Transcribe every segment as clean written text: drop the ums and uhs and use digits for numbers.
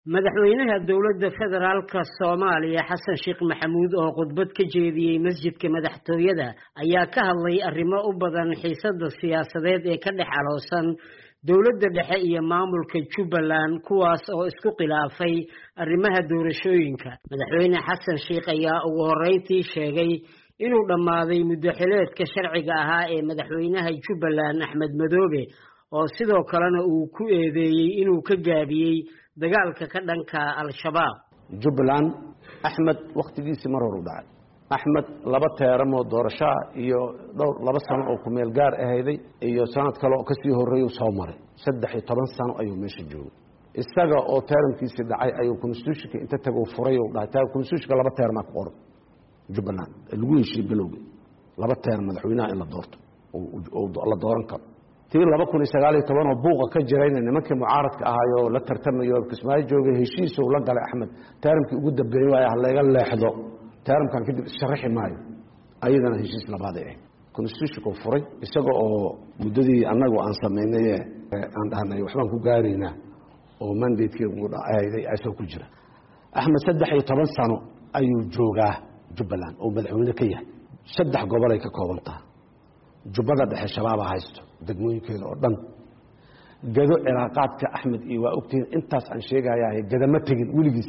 madaxweynaha dowladda federaalka Soomaaliya Xasan Sheekh Maxamuud oo khudbad ka jeediyay masjidka madaxtooyada ayaa ka hadlay arrimo u badan xiisadda siyaasadeed ee ka dhex aloosan dowladda dhexe iyo maamulka Jubbaland kuwaas oo isku khilaafay arrimaha doorashooyinka. Madaxweyne Xasan Sheekh ayaa ugu horeyntii sheegay inuu dhammaaday muddo xileedka sharciga ahaa ee madaxweynaha Jubbaland Axmed Madoobe oo sidoo kalena uu ku eedeeyay inuu ka gaabiyay dagaalka ka dhanka al-shabaab. Jubbaland Axmed waqtigiisii mar hore u dhacay. Axmed laba teeramo doorasho iyo laba sano oo ku meel gaar ahayday iyo sanad kale oo ka sii horeeyay soo maray 13 sano ayuu meesha joogay. Isaga oo teeramkiisii dhacay ayuu constitution inta tago furay oo dhacay constitution laba teerma ku qoran Jubbaland lagu heshiiyay bilowgii laba teer madaxweynaha in la doorto oo la dooran karo. tii 2019 oo buuqa ka jirayna nimankii mucaaradka ahaayo la tartamayo Kismaayo joogay heshiis oo la galay Axmed teeramkii ugu dambeeyay waa laga leexdo teeramkan kadib sharaxi maayo ayadana heshiis labaad ah constitution furay isaga oo muddadii anagu aan sameynay aan dhahnay waxbaan ku gaarayna oo mandate-kii ugu dhacay ay soo ku jira. Axmed 13 sano ayuu joogaa Jubbaland oo madaxweyne ka yahay 3 gobol ay ka koobantaa jubbada dhexe shabaab haysto degmooyinkeeda oo dhan gado cilaaqaadka Axmed iyo waa ogtiin intaas aan sheegayaa gada ma tagin wiligiis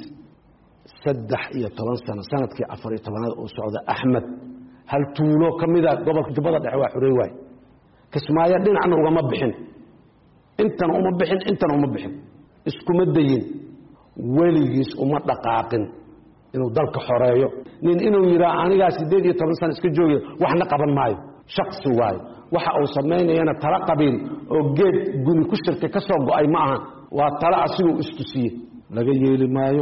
13 sano sanadkii 14 oo socda Axmed hal tuulo kamida gobolka jubbada dhexe waa xurey waay Kismaayo dhinacna uga ma bixin intan uma bixin isku madayin waligiis uma dhaqaaqin inuu dalka xoreeyo nin inuu yiraahdo aniga 18 sano iska joogay waxna qaban maayo shakhsi waay waxa uu sameynayna tala qabiil oo geed guni ku shirka ka soo go'ay ma aha waa tala asigu istusiyay laga yeeli maayo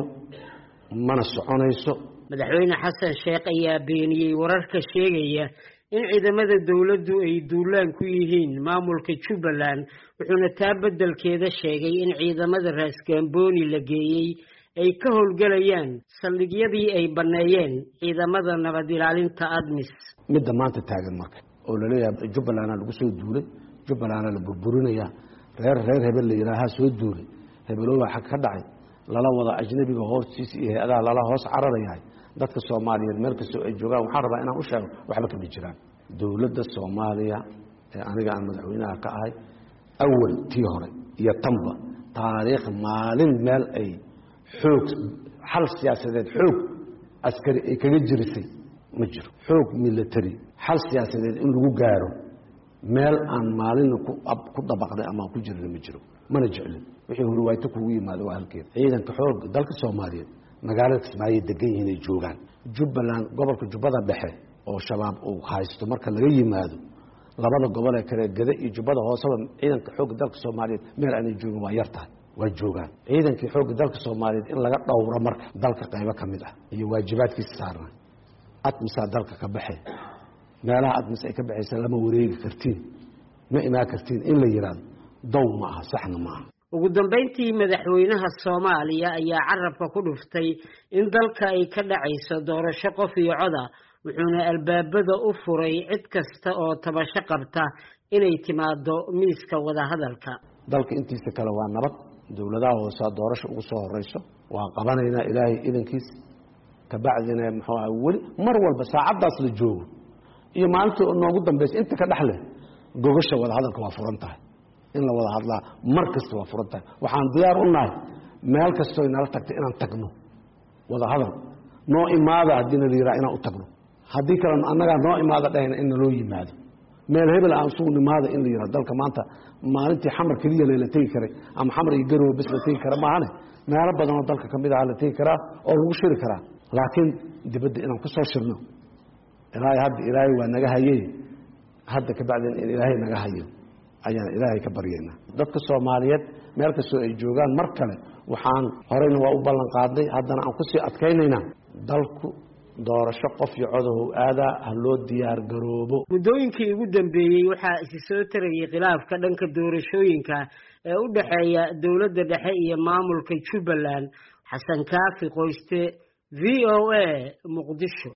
mana soconayso. Madaxweyne Xasan Sheekh ayaa beeniyay wararka sheegaya in ciidamada dawladdu ay duulaan ku yihiin maamulka Jubbaland wuxuuna taa beddelkeeda sheegay in ciidamada Raaskambooni la geeyay ay ka howlgalayaan saldhigyadii ay baneeyeen ciidamada nabad ilaalinta ADMIS. midda maanta taagan marka oo la leeyahay Jubbaland lagu soo duulay Jubbaland la burburinaya reer hebel la yiraahdo soo duulay hebeloo waxa ka dhacay lala wada ajnabiga hortiisa iyo adaa lala hoos cararayahay dadka Soomaaliyeed meel kasta ay joogaan waxa rabaa inaan u sheego waxba ka jiraan dawladda Soomaaliya ee aniga aan madaxweynaha ka ahay awal tii hore iyo tamba taariikh maalin meel ay xoog hal siyaasadeed xoog askari ay kaga jirisay ma jiro xoog military hal siyaasadeed in lagu gaaro meel aan maalin ku dabaqday ama ku jirin ma jiro mana jeclin wixii hore waayta ku yimaado waa halkeed ciidanka xoog dalka Soomaaliyeed magaalada Kismaayo degan inay joogaan Jubbaland gobolka Jubbada Dhexe oo shabaab uu haysto marka laga yimaado labada gobol ee kale gada iyo Jubbada hoosaba ciidanka xoog dalka Soomaaliyeed meel aan joogin waa yartahay waa joogaan ciidanka xoog dalka Soomaaliyeed in laga dhowro marka dalka qaybo kamid ah iyo waajibaadkiisa saaran ADMIS dalka ka baxay meelaha ADMIS ay ka baxaysan lama wareegi kartiin ma imaa kartiin in la yiraahdo dow ma aha saxna ma aha. ugu dambeyntii madaxweynaha Soomaaliya ayaa carabka ku dhuftay in dalka ay ka dhacayso doorasho qof iyo cod ah wuxuuna albaabada u furay cid kasta oo tabasho qabta inay timaado miiska wada hadalka. dalka intiisa kale waa nabad dawladaha hoose doorasho ugu soo horeyso waa qabanayna Ilaahay idankiis ka bacdina muxuu ahaa wali mar walba saacadaas la joogo iyo maalinta noogu dambeysay inta ka dhaxle gogasha wada hadalka waa furan tahay in la wada hadlaa mar kasta waa furan tahay waxaan diyaar u nahay meel kasta oo inala tagtay inaan tagno wada hadal noo imaada hadii la yiraahdo inaan u tagno hadii kale annaga noo imaada dhahayna in loo yimaado meel hebel aan soo nimaada in la yiraahdo dalka maanta maalintii xamar kaliya la tagi karay ama xamar iyo garow bas la tagi kara maahane meelo badan oo dalka kamid ah la tagi karaa oo lagu shiri karaa laakiin dibadda inaan ku soo shirno ilaahay waa naga hayay hadda ka bacdin in ilaahay naga hayo ayaan ilaahay ka baryeynaa dadka Soomaaliyeed meel kasta ay joogaan mar kale waxaan horeyna waa u ballan qaaday haddana aan ku sii adkaynaynaa dalku doorasho qof iyo cod oo aada loo diyaar garoobo. muddooyinkii ugu dambeeyay waxaa isi soo tarayay khilaafka dhanka doorashooyinka ee u dhaxeeya dawladda dhexe iyo maamulka Jubbaland. Xasan Kaafi Qoyste VOA Muqdisho.